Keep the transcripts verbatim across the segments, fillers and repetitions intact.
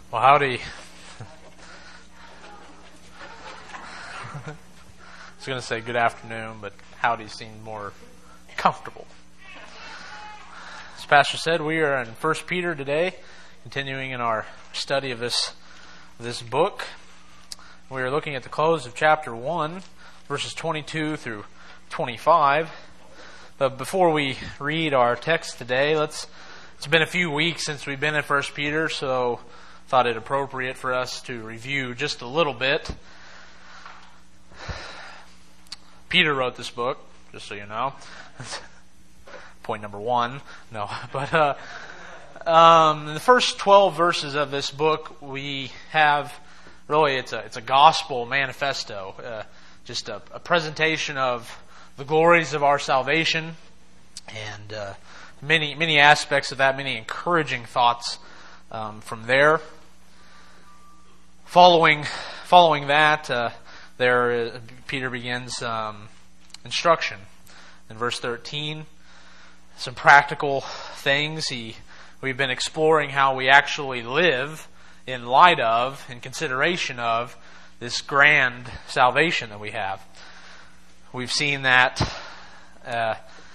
Well, howdy. I was going to say good afternoon, but howdy seemed more comfortable. As Pastor said, we are in First Peter today, continuing in our study of this, this book. We are looking at the close of chapter one, verses twenty-two through twenty-five. But before we read our text today, let's it's been a few weeks since we've been in First Peter, so thought it appropriate for us to review just a little bit. Peter wrote this book, just so you know. Point number one. No, but uh, um, in the first twelve verses of this book, we have really it's a it's a gospel manifesto, uh, just a, a presentation of the glories of our salvation, and uh, many many aspects of that, many encouraging thoughts um, from there. Following, following that, uh, there uh, Peter begins um, instruction in verse thirteen. Some practical things. He, we've been exploring how we actually live in light of, in consideration of, this grand salvation that we have. We've seen that uh,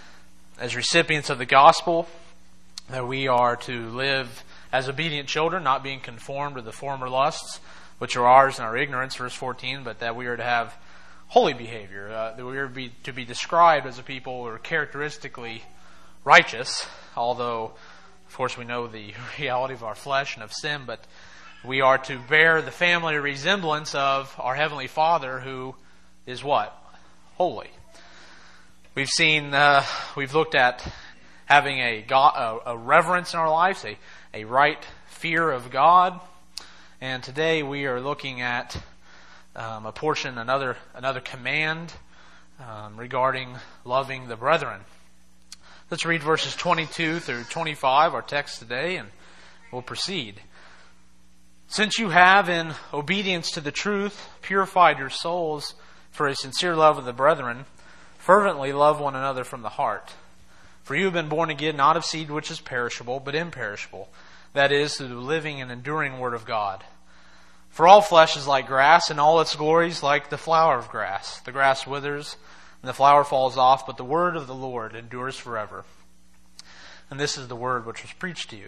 as recipients of the gospel, that we are to live as obedient children, not being conformed to the former lusts, which are ours in our ignorance, verse fourteen, but that we are to have holy behavior, uh, that we are to be, to be described as a people who are characteristically righteous, although, of course, we know the reality of our flesh and of sin, but we are to bear the family resemblance of our Heavenly Father, who is what? Holy. We've seen, uh, we've looked at having a, God, a, a reverence in our lives, a, a right fear of God. And today we are looking at um, a portion, another another command um, regarding loving the brethren. Let's read verses twenty-two through twenty-five, our text today, and we'll proceed. Since you have, in obedience to the truth, purified your souls for a sincere love of the brethren, fervently love one another from the heart. For you have been born again, not of seed which is perishable, but imperishable, that is, through the living and enduring Word of God. For all flesh is like grass, and all its glories like the flower of grass. The grass withers, and the flower falls off, but the word of the Lord endures forever. And this is the word which was preached to you.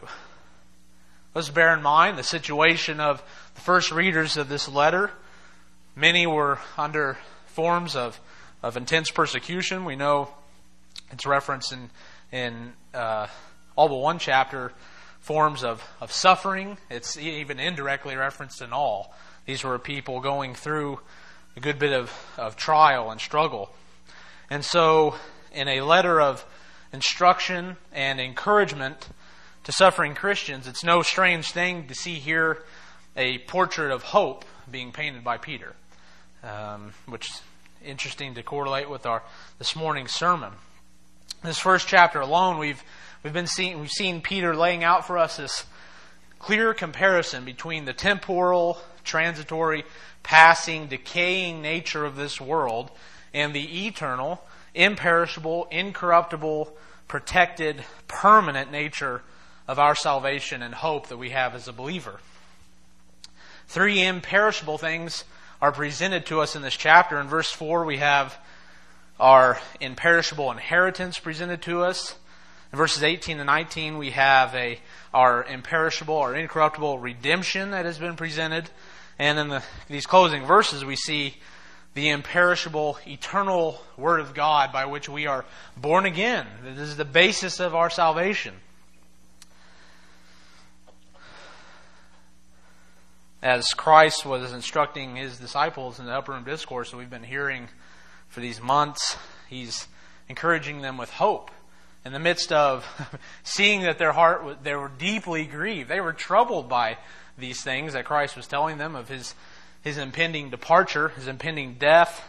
Let's bear in mind the situation of the first readers of this letter. Many were under forms of, of intense persecution. We know it's referenced in, in uh, all but one chapter, forms of, of suffering. It's even indirectly referenced in all. These were people going through a good bit of, of trial and struggle. And so, in a letter of instruction and encouragement to suffering Christians, it's no strange thing to see here a portrait of hope being painted by Peter, um, which is interesting to correlate with our this morning's sermon. This first chapter alone, we've We've been seeing, we've seen Peter laying out for us this clear comparison between the temporal, transitory, passing, decaying nature of this world and the eternal, imperishable, incorruptible, protected, permanent nature of our salvation and hope that we have as a believer. Three imperishable things are presented to us in this chapter. In verse four, we have our imperishable inheritance presented to us. In verses eighteen and nineteen, we have a our imperishable or incorruptible redemption that has been presented. And in the, these closing verses, we see the imperishable, eternal Word of God by which we are born again. This is the basis of our salvation. As Christ was instructing His disciples in the Upper Room Discourse that we've been hearing for these months, He's encouraging them with hope. In the midst of seeing that their heart, they were deeply grieved. They were troubled by these things that Christ was telling them of His, His impending departure, His impending death.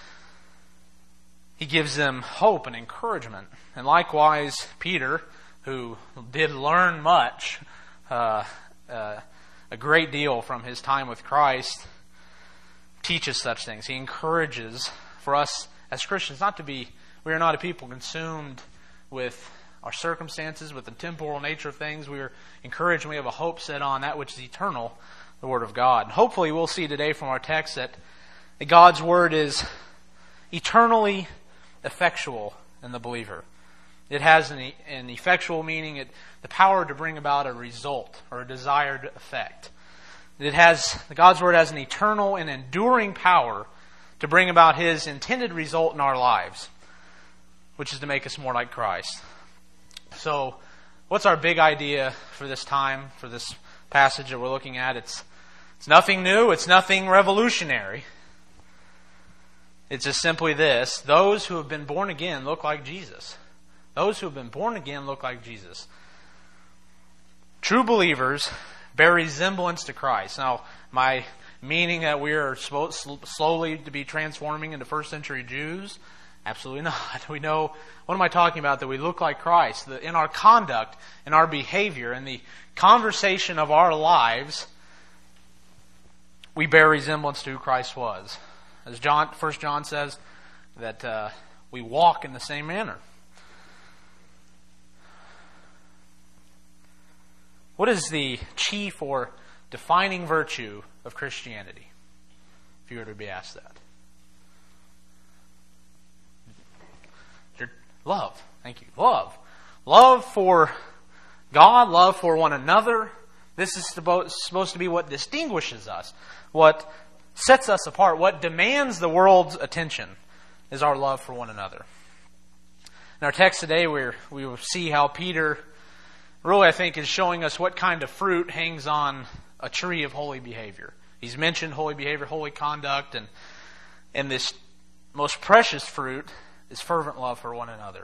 He gives them hope and encouragement. And likewise, Peter, who did learn much, uh, uh, a great deal from his time with Christ, teaches such things. He encourages for us as Christians not to be, we are not a people consumed with our circumstances, with the temporal nature of things. We are encouraged and we have a hope set on that which is eternal, the Word of God. And hopefully we'll see today from our text that God's Word is eternally effectual in the believer. It has an, an effectual meaning, it, the power to bring about a result or a desired effect. It has, God's Word has an eternal and enduring power to bring about His intended result in our lives, which is to make us more like Christ. So, what's our big idea for this time, for this passage that we're looking at? It's, it's nothing new, it's nothing revolutionary. It's just simply this: those who have been born again look like Jesus. Those who have been born again look like Jesus. True believers bear resemblance to Christ. Now, my meaning that we are slowly to be transforming into first century Jews? Absolutely not. We know, what am I talking about? That we look like Christ. That in our conduct, in our behavior, in the conversation of our lives, we bear resemblance to who Christ was. As John, First John says, that uh, we walk in the same manner. What is the chief or defining virtue of Christianity, if you were to be asked that? Your love. Thank you. Love. Love for God, love for one another. This is supposed to be what distinguishes us, what sets us apart, what demands the world's attention is our love for one another. In our text today, we're, we will see how Peter really, I think, is showing us what kind of fruit hangs on a tree of holy behavior. He's mentioned holy behavior, holy conduct, and, and this most precious fruit is fervent love for one another.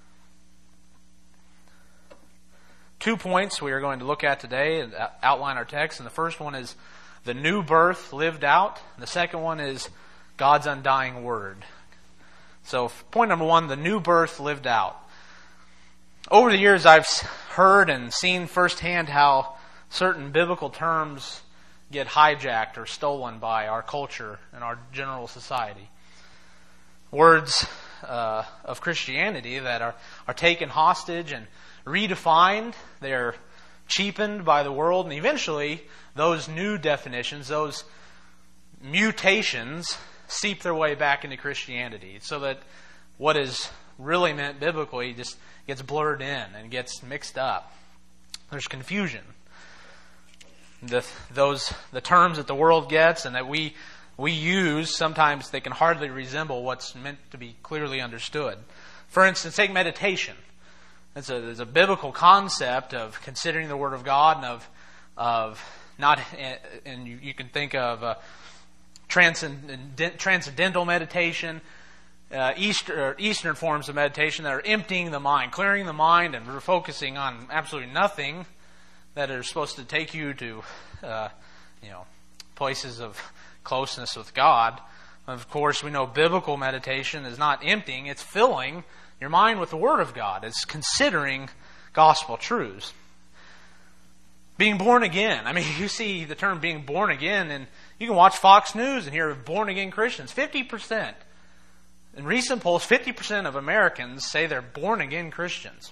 Two points we are going to look at today and outline our text. And the first one is the new birth lived out. And the second one is God's undying word. So point number one, the new birth lived out. Over the years, I've heard and seen firsthand how certain biblical terms get hijacked or stolen by our culture and our general society. Words uh, of Christianity that are, are taken hostage and redefined. They're cheapened by the world, and eventually those new definitions, those mutations, seep their way back into Christianity, so that what is really meant biblically just gets blurred in and gets mixed up. There's confusion. The, those the terms that the world gets and that we we use, sometimes they can hardly resemble what's meant to be clearly understood. For instance, take meditation. It's a, it's a biblical concept of considering the Word of God and of of not, and you, you can think of uh, transcendent, transcendental meditation. Uh, Easter, Eastern forms of meditation that are emptying the mind, clearing the mind, and we're focusing on absolutely nothing that are supposed to take you to, uh, you know, places of closeness with God. Of course, we know biblical meditation is not emptying; it's filling your mind with the Word of God. It's considering gospel truths. Being born again. I mean, you see the term being born again, and you can watch Fox News and hear born again Christians. Fifty percent. In recent polls, fifty percent of Americans say they're born-again Christians.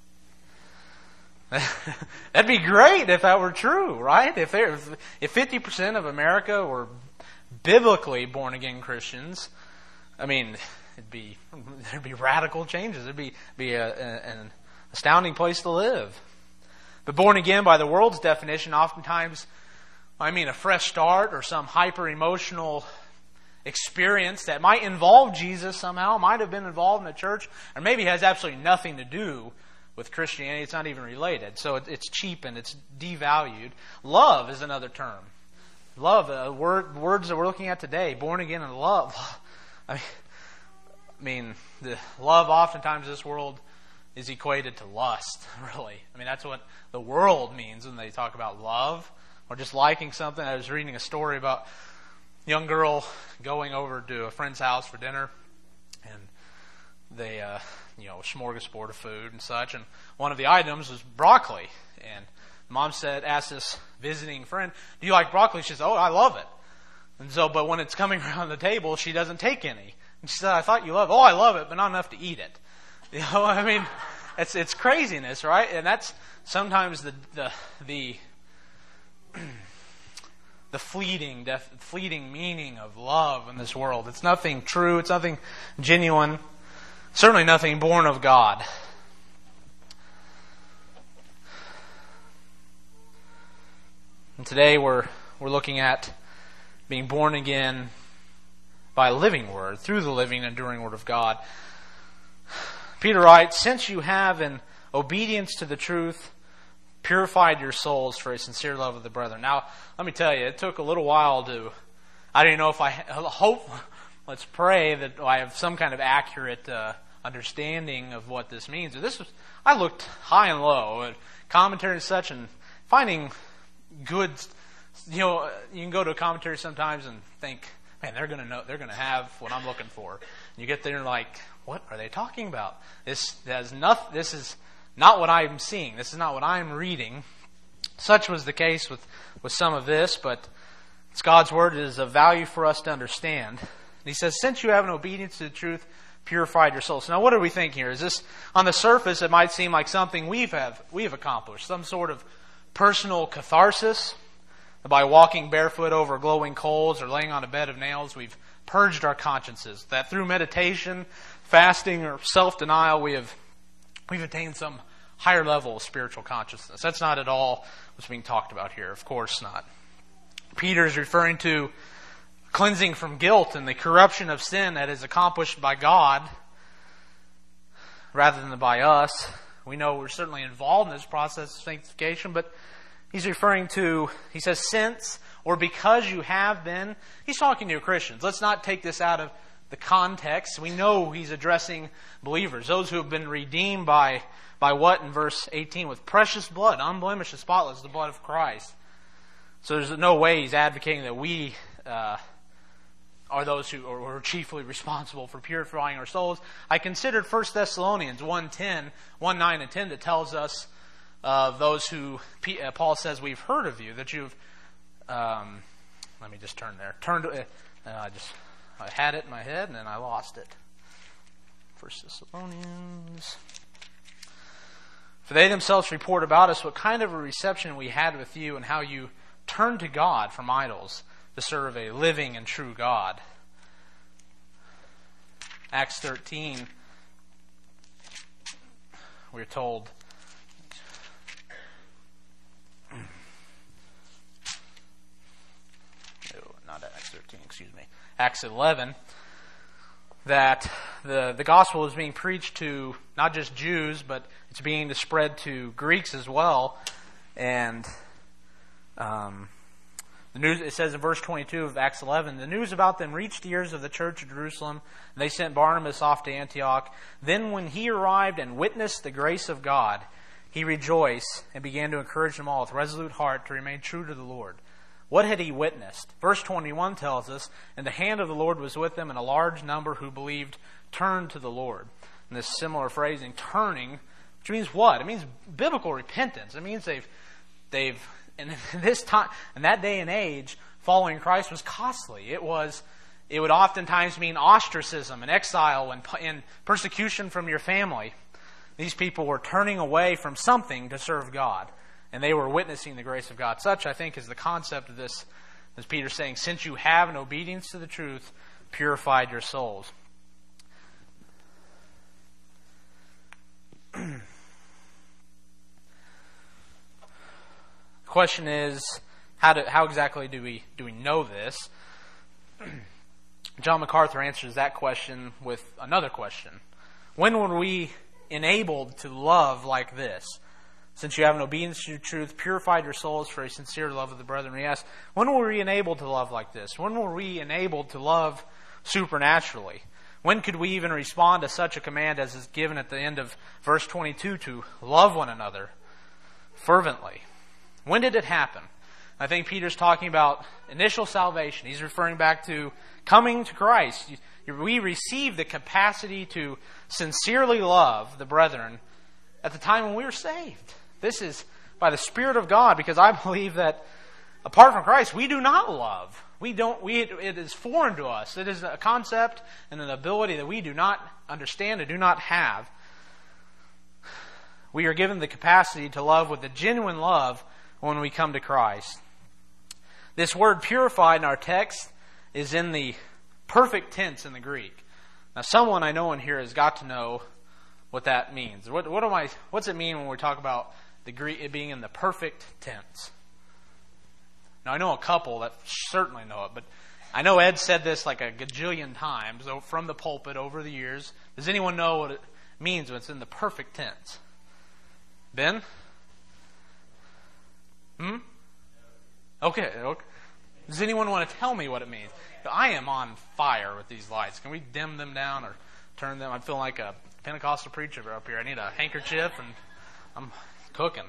That'd be great if that were true, right? If there, if fifty percent of America were biblically born-again Christians, I mean, it'd be there'd be radical changes. It'd be be a, a, an astounding place to live. But born again, by the world's definition, oftentimes, I mean, a fresh start or some hyper-emotional experience that might involve Jesus somehow, might have been involved in the church, or maybe has absolutely nothing to do with Christianity. It's not even related. So it's cheapened, it's devalued. Love is another term. Love, uh, word, words that we're looking at today, born again and love. I mean, I mean, the love oftentimes in this world is equated to lust, really. I mean, that's what the world means when they talk about love, or just liking something. I was reading a story about young girl going over to a friend's house for dinner, and they, uh, you know, a smorgasbord of food and such, and one of the items was broccoli. And mom said, asked this visiting friend, "Do you like broccoli?" She says, "Oh, I love it." And so, but when it's coming around the table, she doesn't take any. And she said, "I thought you love it." "Oh, I love it, but not enough to eat it." You know, I mean, it's it's craziness, right? And that's sometimes the the the the fleeting, the fleeting meaning of love in this world. It's nothing true. It's nothing genuine. Certainly nothing born of God. And today we're we're looking at being born again by a living word, through the living, enduring word of God. Peter writes, since you have, in obedience to the truth, purified your souls for a sincere love of the brethren. Now, let me tell you, it took a little while to, I don't know if I hope, let's pray that I have some kind of accurate uh, understanding of what this means. This was, I looked high and low at commentary and such, and finding good, you know, you can go to a commentary sometimes and think, man, they're going to know, they're going to have what I'm looking for. And you get there and like, what are they talking about? This has nothing. This is not what I'm seeing. This is not what I'm reading. Such was the case with, with some of this, but it's God's word. It is of value for us to understand. And he says, since you have an obedience to the truth, purified your souls. So now, what do we think here? Is this, on the surface, it might seem like something we've have we've accomplished, some sort of personal catharsis. By walking barefoot over glowing coals or laying on a bed of nails, we've purged our consciences. That through meditation, fasting, or self-denial, we have we've attained some higher level of spiritual consciousness. That's not at all what's being talked about here. Of course not. Peter is referring to cleansing from guilt and the corruption of sin that is accomplished by God rather than by us. We know we're certainly involved in this process of sanctification, but he's referring to, he says, since or because you have been. He's talking to Christians. Let's not take this out of the context. We know he's addressing believers, those who have been redeemed by, by what in verse eighteen? With precious blood, unblemished and spotless, the blood of Christ. So there's no way he's advocating that we uh, are those who are chiefly responsible for purifying our souls. I considered First Thessalonians one ten, one nine and ten that tells us of those who, Paul says, we've heard of you, that you've, um, let me just turn there, turned, uh, I just, I had it in my head and then I lost it. First Thessalonians. For they themselves report about us what kind of a reception we had with you and how you turned to God from idols to serve a living and true God. Acts thirteen, we're told, not Acts thirteen, excuse me, Acts eleven, that the, the gospel is being preached to not just Jews, but it's being spread to Greeks as well. And um, the news, it says in verse twenty-two of Acts eleven, the news about them reached the ears of the church of Jerusalem, and they sent Barnabas off to Antioch. Then when he arrived and witnessed the grace of God, he rejoiced and began to encourage them all with resolute heart to remain true to the Lord. What had he witnessed? Verse twenty-one tells us, and the hand of the Lord was with them, and a large number who believed turned to the Lord. And this similar phrasing, turning, which means what? It means biblical repentance. It means they've, they've, in this time, in that day and age, following Christ was costly. It was, it would oftentimes mean ostracism and exile and, and persecution from your family. These people were turning away from something to serve God. And they were witnessing the grace of God. Such, I think, is the concept of this, as Peter's saying, since you have, in obedience to the truth, purified your souls. The question is, how do, how exactly do we do we know this? John MacArthur answers that question with another question. When were we enabled to love like this? Since you have an obedience to truth, purified your souls for a sincere love of the brethren. He asks, when were we enabled to love like this? When were we enabled to love supernaturally? When could we even respond to such a command as is given at the end of verse twenty-two to love one another fervently? When did it happen? I think Peter's talking about initial salvation. He's referring back to coming to Christ. We receive the capacity to sincerely love the brethren at the time when we were saved. This is by the Spirit of God, because I believe that apart from Christ, we do not love. We don't. We it is foreign to us. It is a concept and an ability that we do not understand and do not have. we are given the capacity to love with a genuine love when we come to Christ. This word purified in our text is in the perfect tense in the Greek. Now, someone I know in here has got to know what that means. What, what am I? What's it mean when we talk about the Greek it being in the perfect tense? Now, I know a couple that certainly know it, but I know Ed said this like a gajillion times from the pulpit over the years. Does anyone know what it means when it's in the perfect tense? Ben? Hmm? Okay, okay. Does anyone want to tell me what it means? I am on fire with these lights. Can we dim them down or turn them? I'm feeling like a Pentecostal preacher up here. I need a handkerchief and I'm cooking.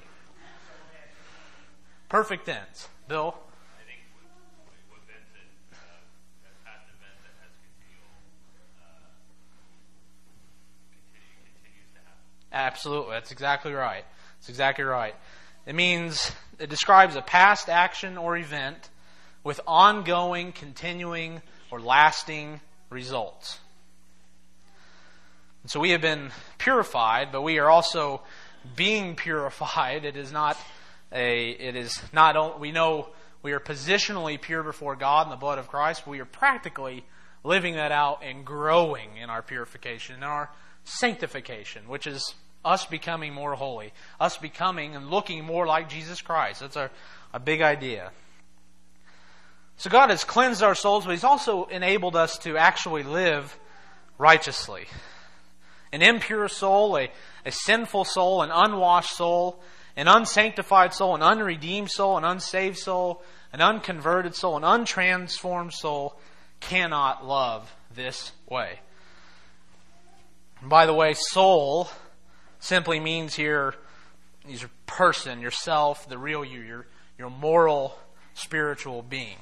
Perfect tense. Bill? I think what Ben said, uh, a past event that has continual, uh, continue, continues to happen. Absolutely. That's exactly right. That's exactly right. It means, it describes a past action or event with ongoing, continuing, or lasting results. And so we have been purified, but we are also being purified. It is not a, it is not, we know we are positionally pure before God in the blood of Christ, but we are practically living that out and growing in our purification, in our sanctification, which is us becoming more holy, us becoming and looking more like Jesus Christ. That's our, a big idea. So God has cleansed our souls, but He's also enabled us to actually live righteously. An impure soul, a, a sinful soul, an unwashed soul, an unsanctified soul, an unredeemed soul, an unsaved soul, an unconverted soul, an untransformed soul cannot love this way. And by the way, soul simply means here, your person, yourself, the real you, your, your moral, spiritual being.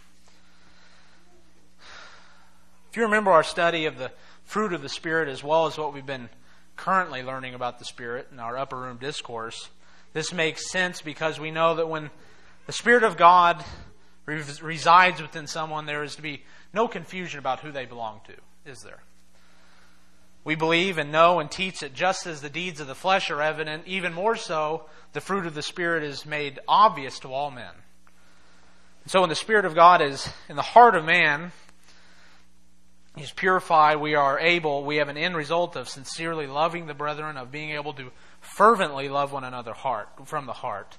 If you remember our study of the fruit of the Spirit as well as what we've been currently learning about the Spirit in our upper room discourse, this makes sense because we know that when the Spirit of God res- resides within someone, there is to be no confusion about who they belong to, is there? We believe and know and teach that just as the deeds of the flesh are evident, even more so, the fruit of the Spirit is made obvious to all men. And so when the Spirit of God is in the heart of man, He's purified, we are able, we have an end result of sincerely loving the brethren, of being able to fervently love one another heart from the heart.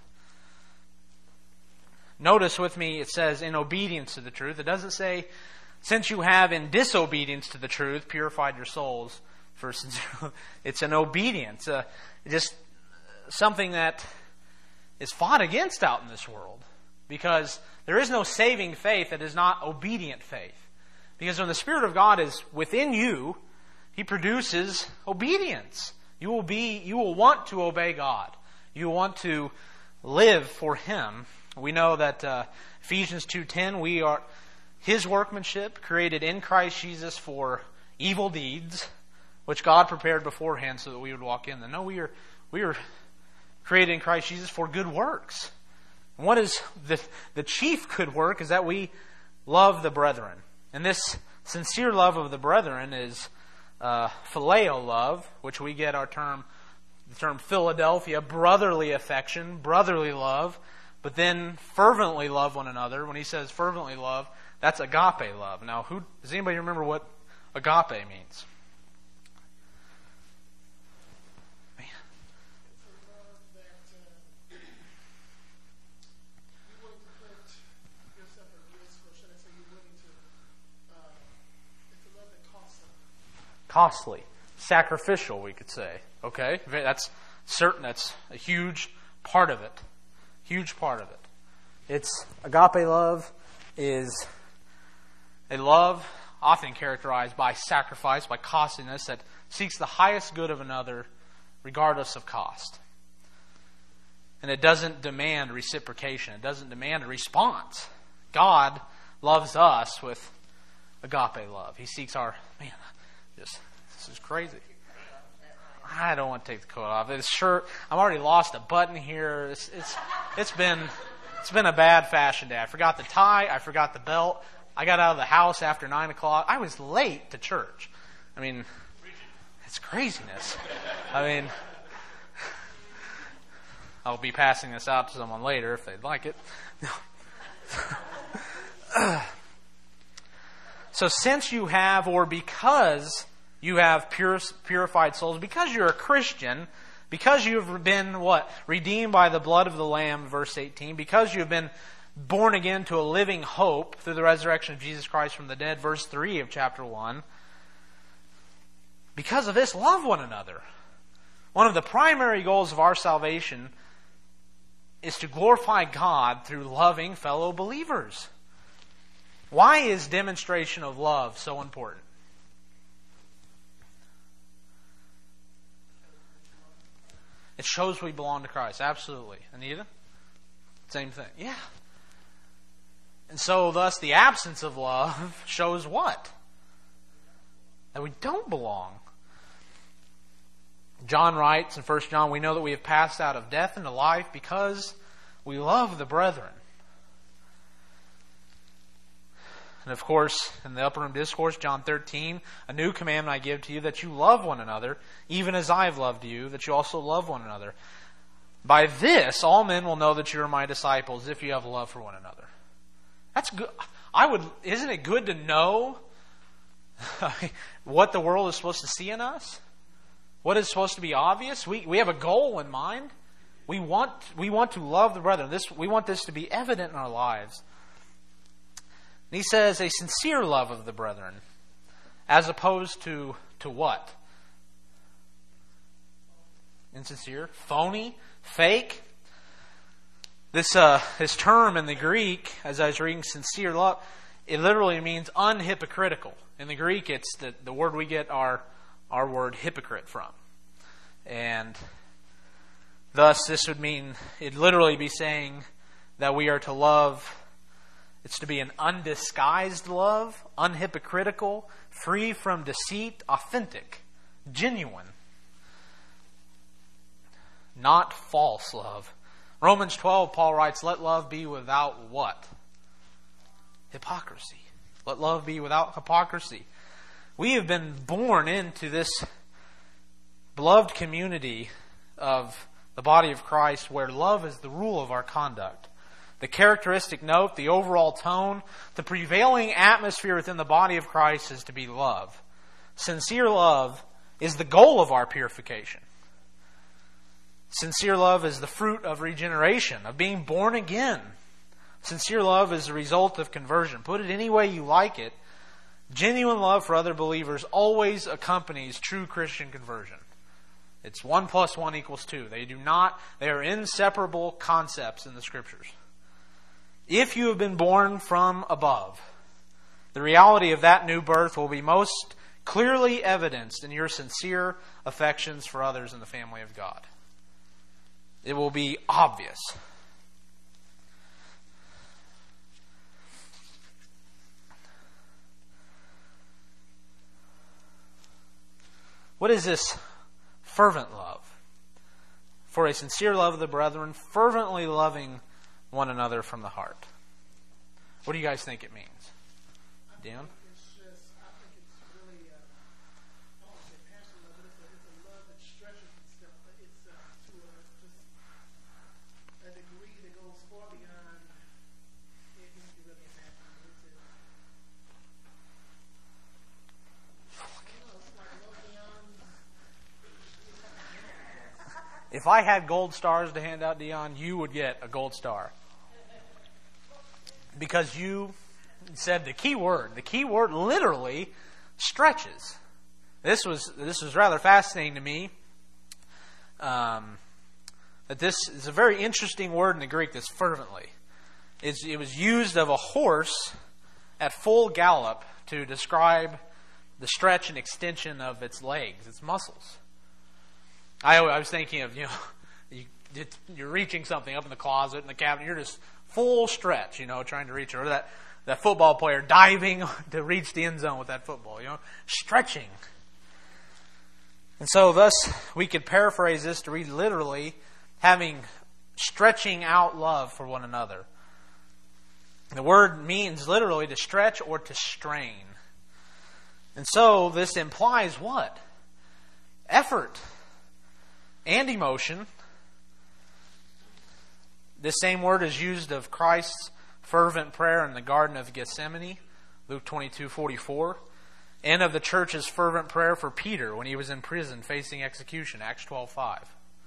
Notice with me, it says, in obedience to the truth. It doesn't say, since you have in disobedience to the truth purified your souls for sincere. It's an obedience, uh, just something that is fought against out in this world. Because there is no saving faith that is not obedient faith. Because when the Spirit of God is within you, He produces obedience. You will be, you will want to obey God. You will want to live for Him. We know that uh, Ephesians two ten, we are His workmanship, created in Christ Jesus for evil deeds, which God prepared beforehand so that we would walk in them. No, we are we are created in Christ Jesus for good works. And what is the the chief good work is that we love the brethren. And this sincere love of the brethren is uh, phileo love, which we get our term, the term Philadelphia, brotherly affection, brotherly love. But then fervently love one another. When he says fervently love, that's agape love. Now, who does anybody remember what agape means? Man. It's a love that uh, you're willing to put yourself at risk, or should I say you're willing to, uh, it's a love that costs something. Costly. Sacrificial, we could say. Okay? That's certain. That's a huge part of it. Huge part of it. It's agape love is a love often characterized by sacrifice, by costliness, that seeks the highest good of another regardless of cost. And it doesn't demand reciprocation. It doesn't demand a response. God loves us with agape love. He seeks our, man, just, this is crazy. I don't want to take the coat off. This shirt, I've already lost a button here. It's it's it's been it's been a bad fashion day. I forgot the tie. I forgot the belt. I got out of the house after nine o'clock. I was late to church. I mean, it's craziness. I mean, I'll be passing this out to someone later if they'd like it. So since you have, or because you have pure, purified souls, because you're a Christian, because you have been, what? Redeemed by the blood of the Lamb, verse eighteen, because you have been born again to a living hope through the resurrection of Jesus Christ from the dead, verse three of chapter one, because of this, love one another. One of the primary goals of our salvation is to glorify God through loving fellow believers. Why is demonstration of love so important? It shows we belong to Christ. Absolutely. Anita? Same thing. Yeah. And so, thus, the absence of love shows what? That we don't belong. John writes in First John, we know that we have passed out of death into life because we love the brethren. And of course, in the Upper Room Discourse, John thirteen, a new commandment I give to you, that you love one another, even as I have loved you, that you also love one another. By this, all men will know that you are my disciples, if you have love for one another. That's good. I would. Isn't it good to know what the world is supposed to see in us? What is supposed to be obvious? We we have a goal in mind. We want we want to love the brethren. This we want this to be evident in our lives. And he says a sincere love of the brethren, as opposed to to what? Insincere, phony, fake. This uh, this term in the Greek, as I was reading, sincere love, it literally means unhypocritical. In the Greek, it's the the word we get our our word hypocrite from, and thus this would mean it'd literally be saying that we are to love. It's to be an undisguised love, unhypocritical, free from deceit, authentic, genuine, not false love. Romans twelve, Paul writes, let love be without what? Hypocrisy. Let love be without hypocrisy. We have been born into this beloved community of the body of Christ where love is the rule of our conduct. The characteristic note, the overall tone, the prevailing atmosphere within the body of Christ is to be love. Sincere love is the goal of our purification. Sincere love is the fruit of regeneration, of being born again. Sincere love is the result of conversion. Put it any way you like it. Genuine love for other believers always accompanies true Christian conversion. It's one plus one equals two. They do not, they are inseparable concepts in the Scriptures. If you have been born from above, the reality of that new birth will be most clearly evidenced in your sincere affections for others in the family of God. It will be obvious. What is this fervent love? For a sincere love of the brethren, fervently loving one another from the heart. What do you guys think it means? Dan? It's just, I think it's really, uh, I don't want to say passion love, but it's a, it's a love that stretches and stuff. But it's uh, to a, just a degree that goes far beyond anything you really imagine. It's, a, I don't know, it's like love beyond. If I had gold stars to hand out, Dion, you would get a gold star. Because you said the key word. The key word literally stretches. This was this was rather fascinating to me. Um, that this is a very interesting word in the Greek, this fervently. It's, it was used of a horse at full gallop to describe the stretch and extension of its legs, its muscles. I, I was thinking of, you know, you, you're reaching something up in the closet, in the cabinet, you're just full stretch, you know, trying to reach it. Or that, that football player diving to reach the end zone with that football, you know, stretching. And so thus, we could paraphrase this to read literally, having stretching out love for one another. The word means literally to stretch or to strain. And so this implies what? Effort and emotion This same word is used of Christ's fervent prayer in the Garden of Gethsemane, Luke twenty-two forty-four, and of the church's fervent prayer for Peter when he was in prison facing execution, Acts twelve five.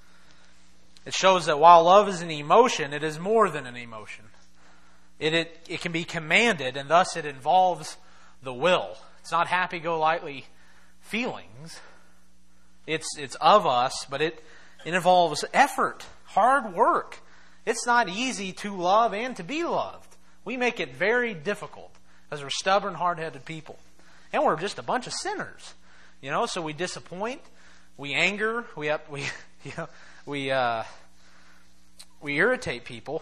It shows that while love is an emotion, it is more than an emotion. It, it, it can be commanded, and thus it involves the will. It's not happy-go-lightly feelings. It's it's of us, but it, it involves effort, hard work. It's not easy to love and to be loved. We make it very difficult because we're stubborn, hard-headed people. And we're just a bunch of sinners. You know, so we disappoint, we anger, we up, we you know, we uh, we irritate people.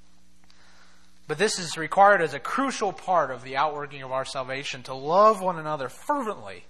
But this is required as a crucial part of the outworking of our salvation, to love one another fervently.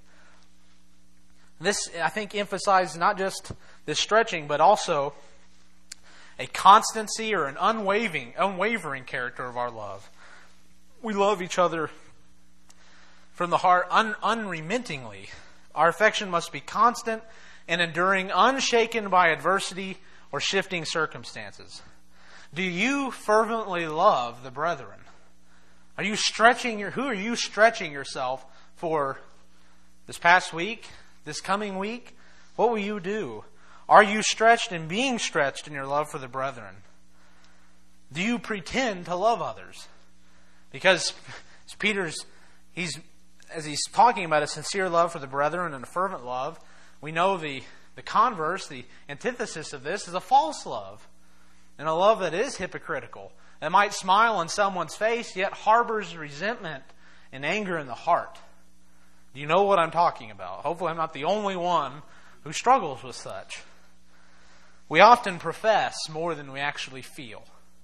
This, I think, emphasizes not just this stretching, but also a constancy or an unwavering, unwavering character of our love. We love each other from the heart un, unremittingly. Our affection must be constant and enduring, unshaken by adversity or shifting circumstances. Do you fervently love the brethren? Are you stretching your, who are you stretching yourself for this past week, this coming week? What will you do? Are you stretched and being stretched in your love for the brethren? Do you pretend to love others? Because Peter's, he's, as he's talking about a sincere love for the brethren and a fervent love, we know the, the converse, the antithesis of this is a false love. And a love that is hypocritical, that might smile on someone's face, yet harbors resentment and anger in the heart. Do you know what I'm talking about? Hopefully I'm not the only one who struggles with such. We often profess more than we actually feel.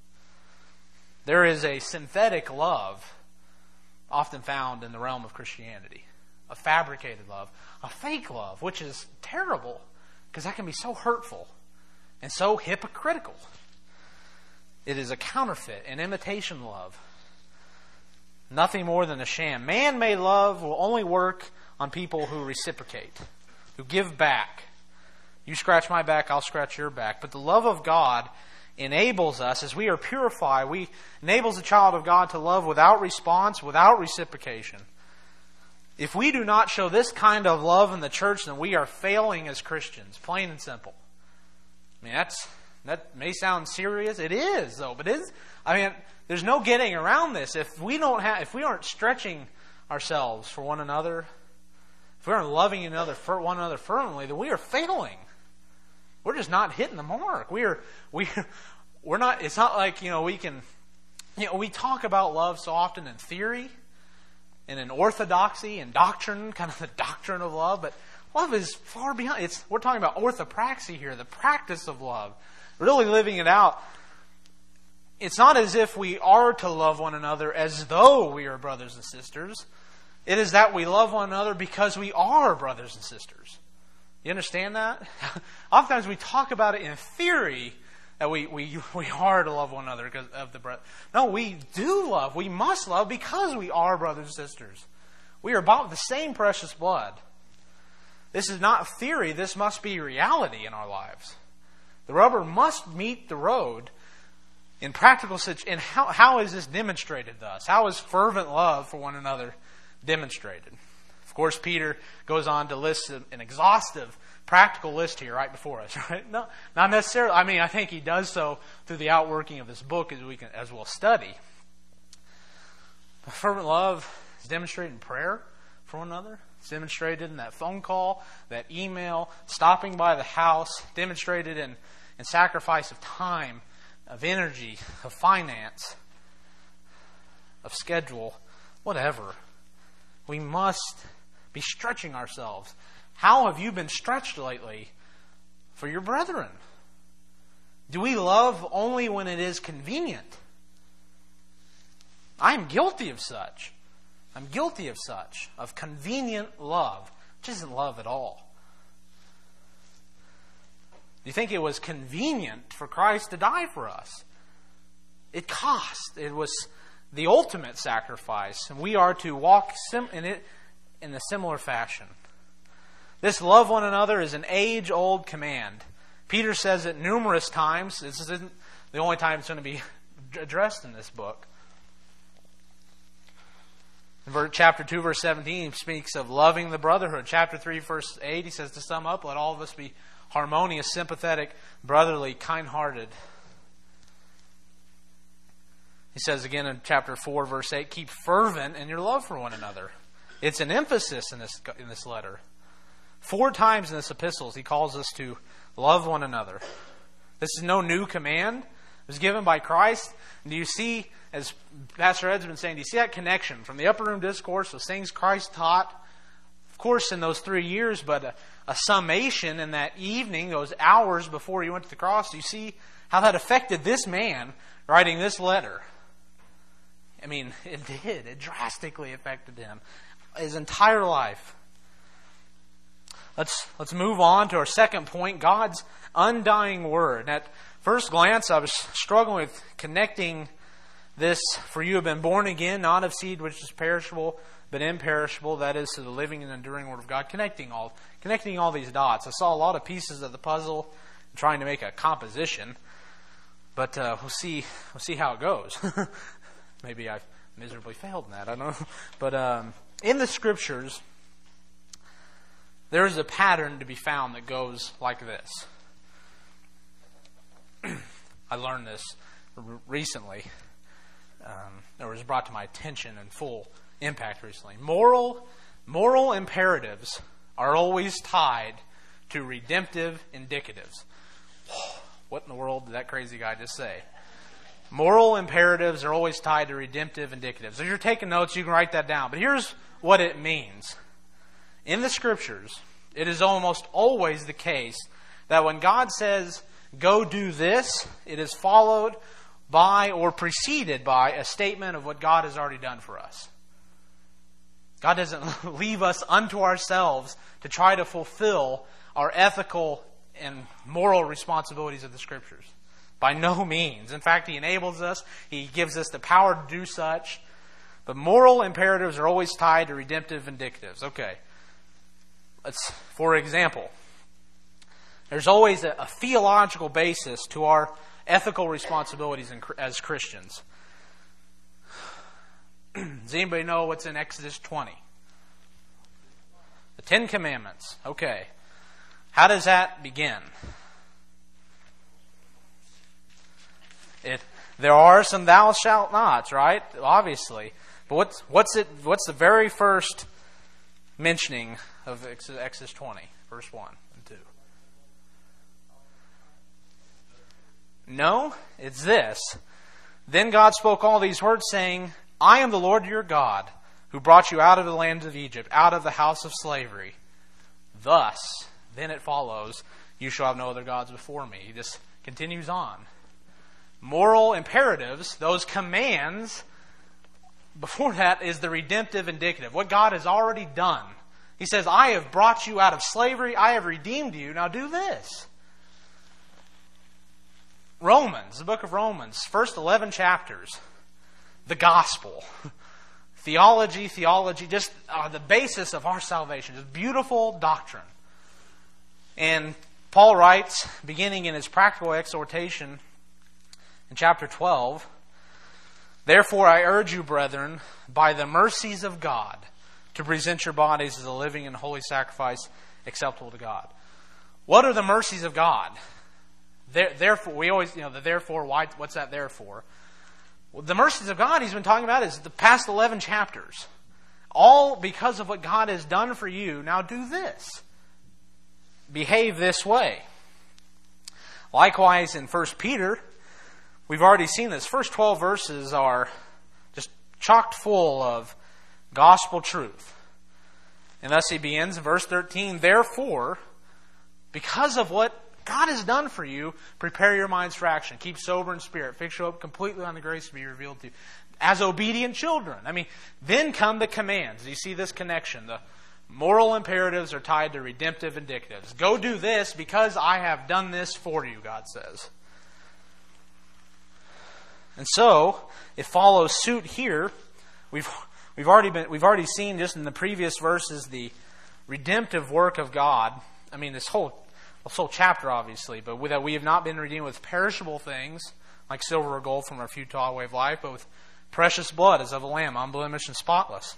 There is a synthetic love often found in the realm of Christianity. A fabricated love. A fake love, which is terrible because that can be so hurtful and so hypocritical. It is a counterfeit, an imitation love. Nothing more than a sham. Man-made love will only work on people who reciprocate, who give back. You scratch my back, I'll scratch your back. But the love of God enables us, as we are purified, we enables the child of God to love without response, without reciprocation. If we do not show this kind of love in the church, then we are failing as Christians, plain and simple. I mean, that's... That may sound serious. It is, though. But it is. I mean, there's no getting around this. If we don't have, if we aren't stretching ourselves for one another, if we aren't loving another for one another fervently, then we are failing. We're just not hitting the mark. We are. We. We're not. It's not like, you know, we can. You know, we talk about love so often in theory, and in orthodoxy and doctrine, kind of the doctrine of love, but love is far beyond. It's. We're talking about orthopraxy here, the practice of love. Really living it out. It's not as if we are to love one another as though we are brothers and sisters. It is that we love one another because we are brothers and sisters. You understand that? Oftentimes we talk about it in theory that we, we, we are to love one another because of the brother. No, we do love. We must love because we are brothers and sisters. We are bought with the same precious blood. This is not theory. This must be reality in our lives. The rubber must meet the road in practical situations. And how, how is this demonstrated thus? How is fervent love for one another demonstrated? Of course, Peter goes on to list an exhaustive practical list here right before us. Right? No, not necessarily. I mean, I think he does so through the outworking of this book as we can, as we'll study. But fervent love is demonstrated in prayer for one another. It's demonstrated in that phone call, that email, stopping by the house, demonstrated in, in sacrifice of time, of energy, of finance, of schedule, whatever. We must be stretching ourselves. How have you been stretched lately for your brethren? Do we love only when it is convenient? I am guilty of such. I'm guilty of such, of convenient love, which isn't love at all. Do you think it was convenient for Christ to die for us? It cost. It was the ultimate sacrifice, and we are to walk sim- in it in a similar fashion. This love one another is an age-old command. Peter says it numerous times. This isn't the only time it's going to be addressed in this book. In chapter two, verse seventeen, he speaks of loving the brotherhood. Chapter three, verse eight, he says, to sum up, let all of us be harmonious, sympathetic, brotherly, kind-hearted. He says again in chapter four, verse eight, keep fervent in your love for one another. It's an emphasis in this in this letter. Four times in this epistles, he calls us to love one another. This is no new command. It was given by Christ. And do you see, as Pastor Ed's been saying, do you see that connection from the upper room discourse, those things Christ taught? Of course, in those three years, but a, a summation in that evening, those hours before he went to the cross. Do you see how that affected this man writing this letter? I mean, it did. It drastically affected him. His entire life. Let's let's move on to our second point, God's undying word. At first glance, I was struggling with connecting this, for you have been born again, not of seed which is perishable, but imperishable, that is, to the living and enduring word of God. Connecting all connecting all these dots. I saw a lot of pieces of the puzzle, trying to make a composition, but uh, we'll see we'll see how it goes. Maybe I've miserably failed in that. I don't know, but um, in the Scriptures, there is a pattern to be found that goes like this. I learned this r- recently. Um, it was brought to my attention in full impact recently. Moral, moral imperatives are always tied to redemptive indicatives. What in the world did that crazy guy just say? Moral imperatives are always tied to redemptive indicatives. If you're taking notes, you can write that down. But here's what it means. In the Scriptures, it is almost always the case that when God says, go do this, it is followed by or preceded by a statement of what God has already done for us. God doesn't leave us unto ourselves to try to fulfill our ethical and moral responsibilities of the Scriptures. By no means. In fact, He enables us. He gives us the power to do such. But moral imperatives are always tied to redemptive indicatives. Okay. Let's, for example, there's always a, a theological basis to our ethical responsibilities in, as Christians. Does anybody know what's in Exodus twenty? The Ten Commandments. Okay. How does that begin? It, there are some thou shalt nots, right? Obviously. But what's, what's, it, what's the very first mentioning of Exodus twenty, verse one and two? No, it's this. Then God spoke all these words, saying, I am the Lord your God, who brought you out of the land of Egypt, out of the house of slavery. Thus, then it follows, you shall have no other gods before me. He just continues on. Moral imperatives, those commands, before that is the redemptive indicative. What God has already done. He says, I have brought you out of slavery. I have redeemed you. Now do this. Romans, the book of Romans, first eleven chapters. The gospel. Theology, theology, just uh, the basis of our salvation. Just beautiful doctrine. And Paul writes, beginning in his practical exhortation in chapter twelve, therefore I urge you, brethren, by the mercies of God, to present your bodies as a living and holy sacrifice acceptable to God. What are the mercies of God? There, therefore, we always, you know, the therefore, why, what's that there for? Well, the mercies of God he's been talking about is the past eleven chapters. All because of what God has done for you. Now do this. Behave this way. Likewise in First Peter, we've already seen this. First twelve verses are just chock full of gospel truth. And thus he begins in verse thirteen, therefore, because of what God has done for you, prepare your minds for action. Keep sober in spirit. Fix your hope completely on the grace to be revealed to you. As obedient children. I mean, then come the commands. You see this connection. The moral imperatives are tied to redemptive indicatives. Go do this because I have done this for you, God says. And so, it follows suit here. We've we've already been we've already seen just in the previous verses the redemptive work of God. I mean, this whole this whole chapter, obviously, but that we have not been redeemed with perishable things, like silver or gold from our futile way of life, but with precious blood as of a lamb, unblemished and spotless.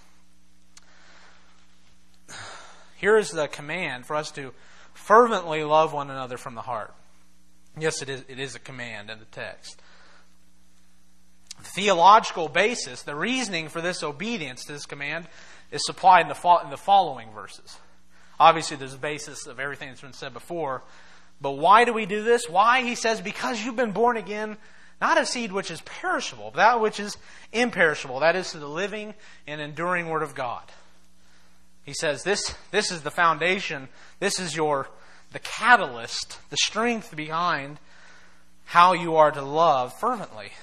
Here is the command for us to fervently love one another from the heart. Yes, it is, it is a command in the text. The theological basis, the reasoning for this obedience to this command is supplied in the, fo- in the following verses. Obviously, there's a basis of everything that's been said before. But why do we do this? Why? He says, because you've been born again, not of seed which is perishable, but that which is imperishable. That is to the living and enduring Word of God. He says, this, this is the foundation. This is your the catalyst, the strength behind how you are to love fervently.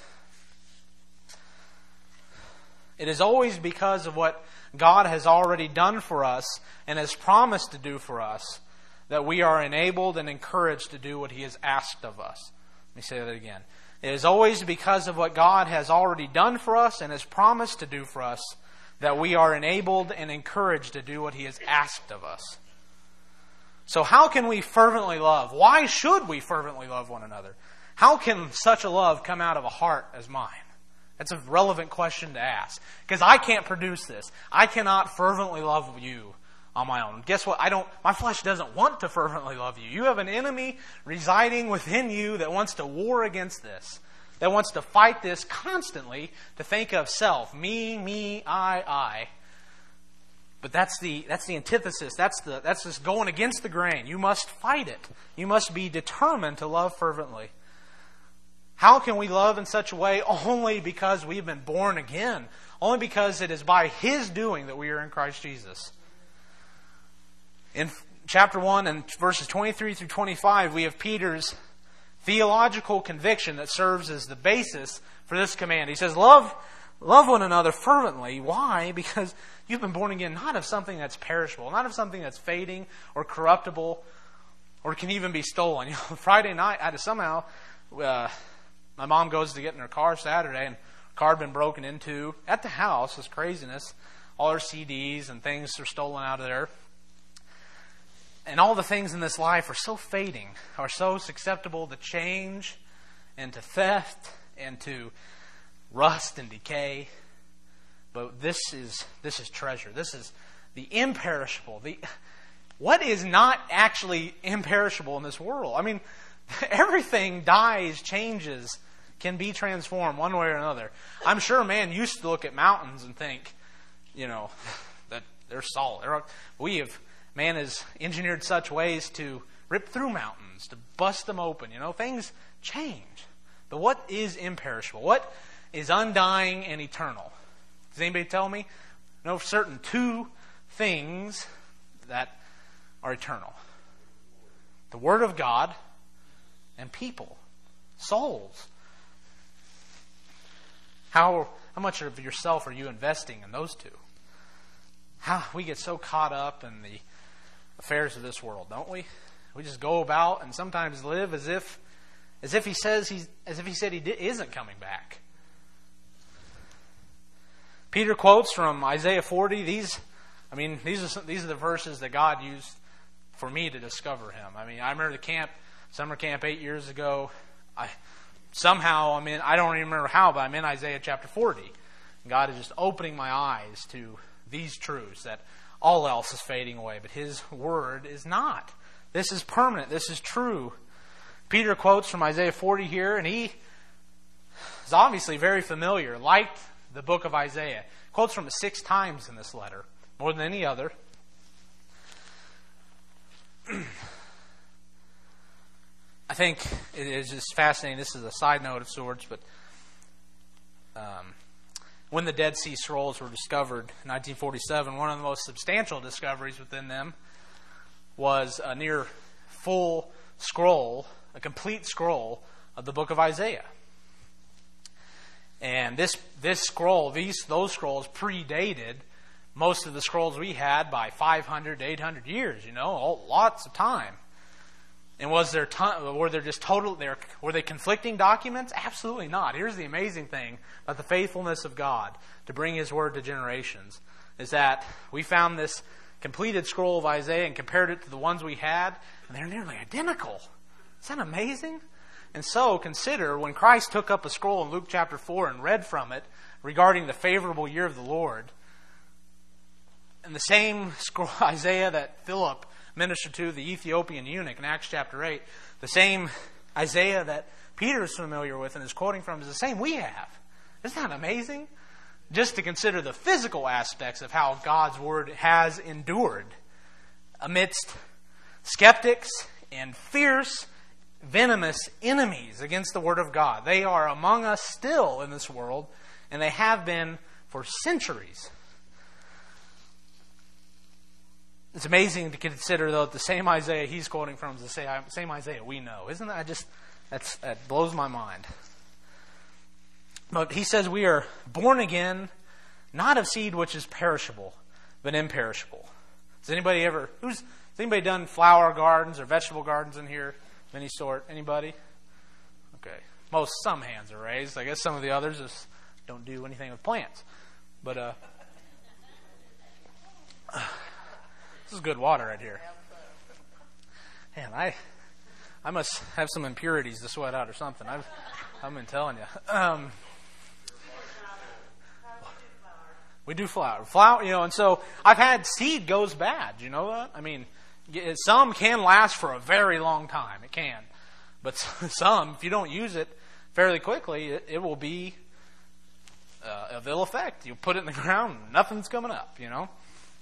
It is always because of what God has already done for us and has promised to do for us that we are enabled and encouraged to do what He has asked of us. Let me say that again. It is always because of what God has already done for us and has promised to do for us that we are enabled and encouraged to do what He has asked of us. So how can we fervently love? Why should we fervently love one another? How can such a love come out of a heart as mine? That's a relevant question to ask. Because I can't produce this. I cannot fervently love you on my own. Guess what? I don't. My flesh doesn't want to fervently love you. You have an enemy residing within you that wants to war against this. That wants to fight this constantly, to think of self. Me, me, I, I. But that's the that's the antithesis. That's the that's just going against the grain. You must fight it. You must be determined to love fervently. How can we love in such a way? Only because we've been born again. Only because it is by His doing that we are in Christ Jesus. In chapter one and verses twenty-three through twenty-five, we have Peter's theological conviction that serves as the basis for this command. He says, love, love one another fervently. Why? Because you've been born again not of something that's perishable, not of something that's fading or corruptible or can even be stolen. You know, Friday night, I had to somehow... Uh, My mom goes to get in her car Saturday, and her car had been broken into at the house. It's craziness. All her C Ds and things are stolen out of there. And all the things in this life are so fading, are so susceptible to change and to theft and to rust and decay. But this is this is treasure. This is the imperishable. The what is not actually imperishable in this world? I mean, everything dies, changes, can be transformed one way or another. I'm sure man used to look at mountains and think, you know, that they're solid. They're, we have, man has engineered such ways to rip through mountains, to bust them open. You know, things change. But what is imperishable? What is undying and eternal? Does anybody tell me? I know for certain two things that are eternal. The Word of God and people, souls. How how much of yourself are you investing in those two? How we get so caught up in the affairs of this world, don't we? We just go about and sometimes live as if as if he says he's as if he said he di- isn't coming back. Peter quotes from Isaiah forty. These, I mean, these are some, these are the verses that God used for me to discover Him. I mean, I remember the camp. Summer camp eight years ago, I somehow, I mean, I don't even remember how, but I'm in Isaiah chapter forty. God is just opening my eyes to these truths, that all else is fading away, but His Word is not. This is permanent. This is true. Peter quotes from Isaiah forty here, and he is obviously very familiar, liked the book of Isaiah. Quotes from it six times in this letter, more than any other. I think it is just fascinating. This is a side note of sorts, but um, when the Dead Sea Scrolls were discovered in nineteen forty-seven, one of the most substantial discoveries within them was a near full scroll, a complete scroll of the book of Isaiah. And this this scroll, these those scrolls predated most of the scrolls we had by five hundred to eight hundred years. You know, lots of time. And was there ton, were there just total were they conflicting documents? Absolutely not. Here's the amazing thing about the faithfulness of God to bring His Word to generations, is that we found this completed scroll of Isaiah and compared it to the ones we had, and they're nearly identical. Isn't that amazing? And so consider when Christ took up a scroll in Luke chapter four and read from it regarding the favorable year of the Lord, and the same scroll, Isaiah that Philip ministered to the Ethiopian eunuch in Acts chapter eight, the same Isaiah that Peter is familiar with and is quoting from is the same we have. Isn't that amazing? Just to consider the physical aspects of how God's Word has endured amidst skeptics and fierce, venomous enemies against the Word of God. They are among us still in this world, and they have been for centuries. It's amazing to consider, though, that the same Isaiah he's quoting from is the same Isaiah we know. Isn't that just, that's, that blows my mind. But he says we are born again, not of seed which is perishable, but imperishable. Has anybody ever, who's, has anybody done flower gardens or vegetable gardens in here of any sort? Anybody? Okay. Most, some hands are raised. I guess some of the others just don't do anything with plants. But, uh, this is good water right here. Man, I, I must have some impurities to sweat out or something. I've, I've been telling you. Um, We do flower. Flower, you know, and so I've had seed goes bad. You know that? I mean, some can last for a very long time. It can. But some, if you don't use it fairly quickly, it, it will be uh, of ill effect. You put it in the ground, nothing's coming up, you know.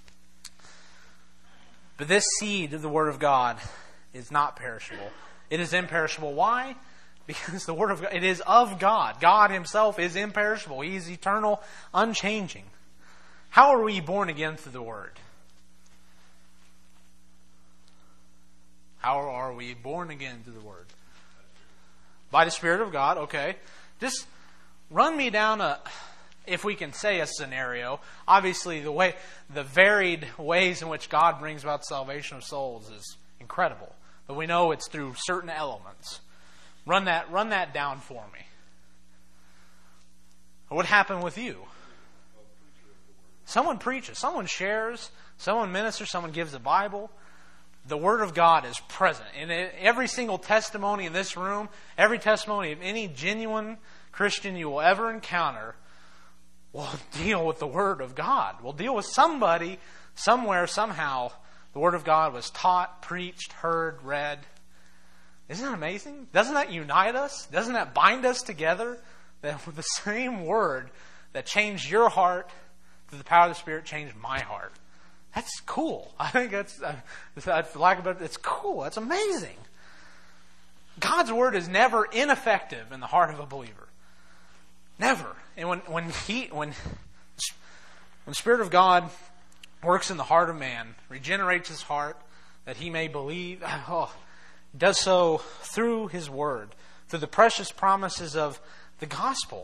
But this seed of the Word of God is not perishable. It is imperishable. Why? Because the Word of God, it is of God. God Himself is imperishable. He is eternal, unchanging. How are we born again through the Word? How are we born again through the Word? By the Spirit of God, okay. Just run me down a, if we can say a scenario. Obviously, the way, the varied ways in which God brings about the salvation of souls is incredible. But we know it's through certain elements. Run that, run that down for me. What happened with you? Someone preaches, someone shares, someone ministers, someone gives the Bible. The Word of God is present. In every single testimony in this room, every testimony of any genuine Christian you will ever encounter will deal with the Word of God. Will deal with somebody, somewhere, somehow. The Word of God was taught, preached, heard, read. Isn't that amazing? Doesn't that unite us? Doesn't that bind us together? That with the same Word that changed your heart, through the power of the Spirit, changed my heart. That's cool. I think that's, uh, for lack of a better, it's cool. That's amazing. God's Word is never ineffective in the heart of a believer. Never. And when, when he, when, when the Spirit of God works in the heart of man, regenerates his heart, that he may believe, oh, does so through His Word, through the precious promises of the gospel.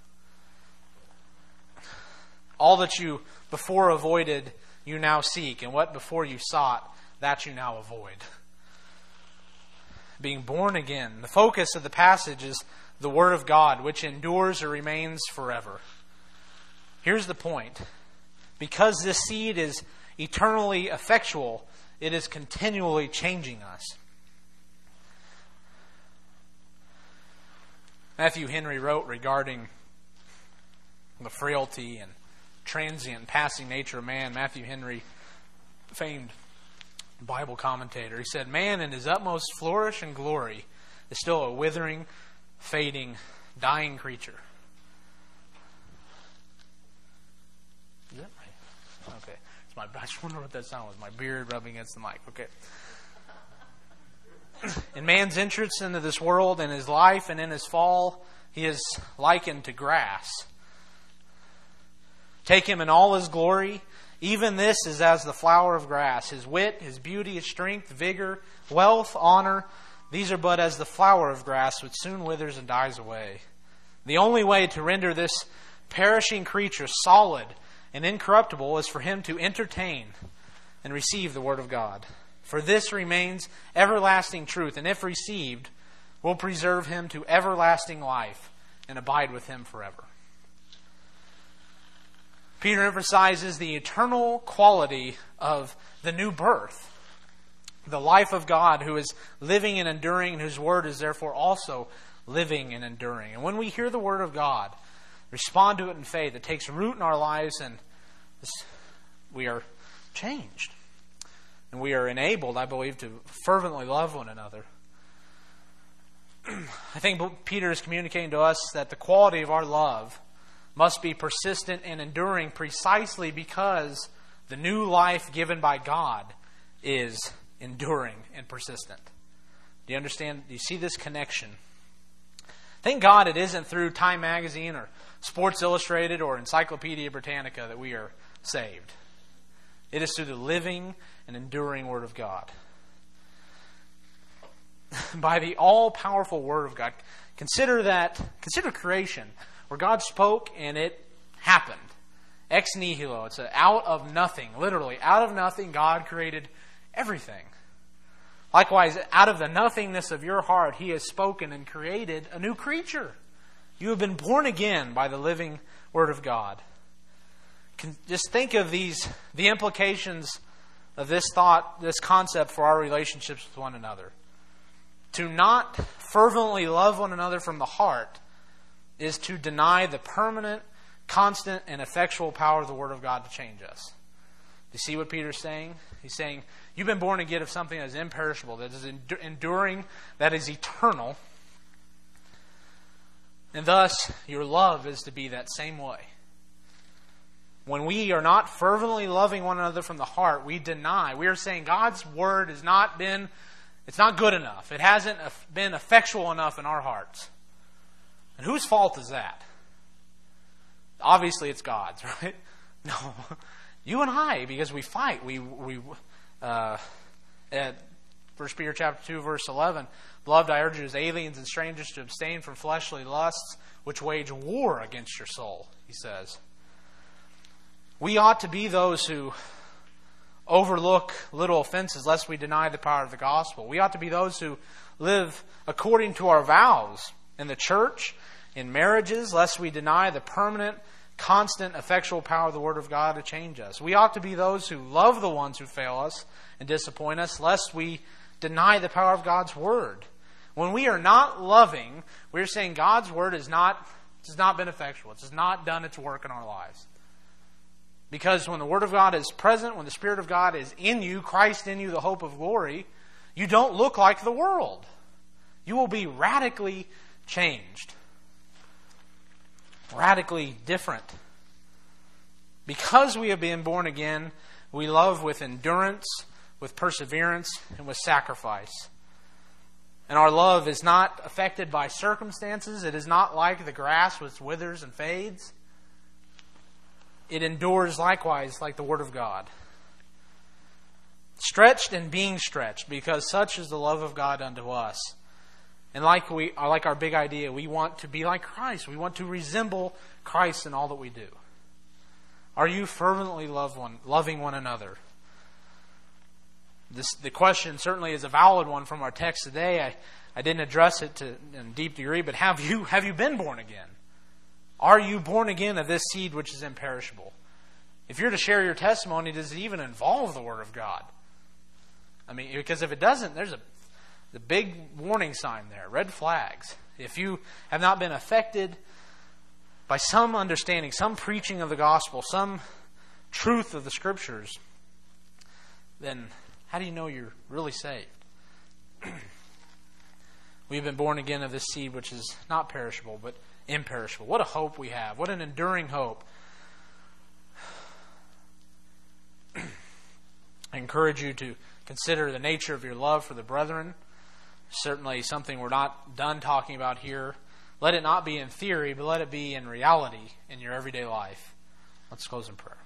All that you before avoided, you now seek. And what before you sought, that you now avoid. Being born again. The focus of the passage is the Word of God, which endures or remains forever. Here's the point. Because this seed is eternally effectual, it is continually changing us. Matthew Henry wrote regarding the frailty and transient and passing nature of man. Matthew Henry, famed Bible commentator, he said, "Man in his utmost flourish and glory is still a withering, fading, dying creature." Is that right? Okay. It's my, I just wonder what that sound was. My beard rubbing against the mic. Okay. In man's entrance into this world, in his life, and in his fall, he is likened to grass. Take him in all his glory. Even this is as the flower of grass. His wit, his beauty, his strength, vigor, wealth, honor, these are but as the flower of grass which soon withers and dies away. The only way to render this perishing creature solid and incorruptible is for him to entertain and receive the Word of God. For this remains everlasting truth, and if received, will preserve him to everlasting life and abide with him forever. Peter emphasizes the eternal quality of the new birth. the life of God who is living and enduring, and whose word is therefore also living and enduring. And when we hear the word of God, respond to it in faith, it takes root in our lives, and we are changed. And we are enabled, I believe, to fervently love one another. I think Peter is communicating to us that the quality of our love must be persistent and enduring precisely because the new life given by God is enduring and persistent. Do you understand? Do you see this connection? Thank God it isn't through Time Magazine or Sports Illustrated or Encyclopedia Britannica that we are saved. It is through the living and enduring Word of God. By the all-powerful Word of God. Consider that, consider creation, where God spoke and it happened. Ex nihilo. It's a out of nothing. Literally, out of nothing, God created everything. Likewise, out of the nothingness of your heart, He has spoken and created a new creature. You have been born again by the living Word of God. Just think of these, the implications of this thought, this concept for our relationships with one another. To not fervently love one another from the heart is to deny the permanent, constant, and effectual power of the Word of God to change us. Do you see what Peter's saying? He's saying, you've been born again of something that is imperishable, that is enduring, that is eternal. And thus, your love is to be that same way. When we are not fervently loving one another from the heart, we deny. We are saying God's Word has not been, it's not good enough. It hasn't been effectual enough in our hearts. And whose fault is that? Obviously it's God's, right? No. You and I, because we fight. We, we uh, at First Peter chapter two, verse eleven, beloved, I urge you as aliens and strangers to abstain from fleshly lusts, which wage war against your soul, he says. We ought to be those who overlook little offenses lest we deny the power of the gospel. We ought to be those who live according to our vows in the church, in marriages, lest we deny the permanent, constant, effectual power of the Word of God to change us. We ought to be those who love the ones who fail us and disappoint us, lest we deny the power of God's Word. When we are not loving, we're saying God's Word is not, has not been effectual. It has not done its work in our lives. Because when the Word of God is present, when the Spirit of God is in you, Christ in you, the hope of glory, you don't look like the world. You will be radically changed. Radically different. Because we have been born again, we love with endurance, with perseverance, and with sacrifice. And our love is not affected by circumstances. It is not like the grass which withers and fades. It endures likewise like the Word of God. Stretched and being stretched, because such is the love of God unto us. And like we, like our big idea, we want to be like Christ. We want to resemble Christ in all that we do. Are you fervently love one, loving one another? This, the question certainly is a valid one from our text today. I, I didn't address it to, in a deep degree, but have you, have you been born again? Are you born again of this seed which is imperishable? If you're to share your testimony, does it even involve the Word of God? I mean, because if it doesn't, there's a the big warning sign there, red flags. If you have not been affected by some understanding, some preaching of the gospel, some truth of the Scriptures, then how do you know you're really saved? We've been born again of this seed which is not perishable, but imperishable. What a hope we have. What an enduring hope. I encourage you to consider the nature of your love for the brethren. Certainly something we're not done talking about here. Let it not be in theory, but let it be in reality in your everyday life. Let's close in prayer.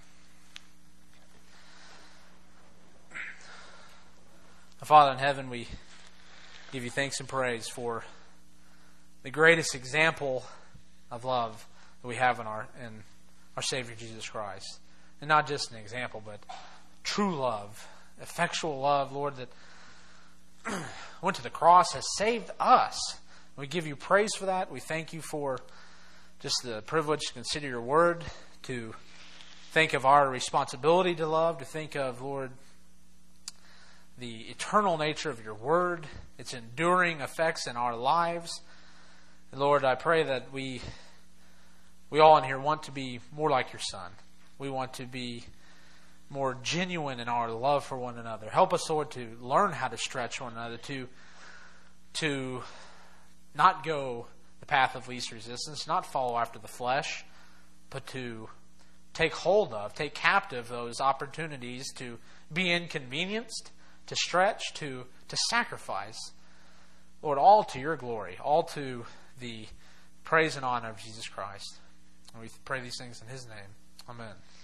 Father in heaven, we give you thanks and praise for the greatest example of love that we have in our in our Savior Jesus Christ. And not just an example, but true love, effectual love, Lord, that went to the cross, has saved us. We give you praise for that. We thank you for just the privilege to consider your word, to think of our responsibility to love, to think of, Lord, the eternal nature of your word, its enduring effects in our lives. And Lord, I pray that we we all in here want to be more like your Son. We want to be more genuine in our love for one another. Help us, Lord, to learn how to stretch one another, to to not go the path of least resistance, not follow after the flesh, but to take hold of, take captive those opportunities to be inconvenienced, to stretch, to, to sacrifice. Lord, all to your glory, all to the praise and honor of Jesus Christ. And we pray these things in his name. Amen.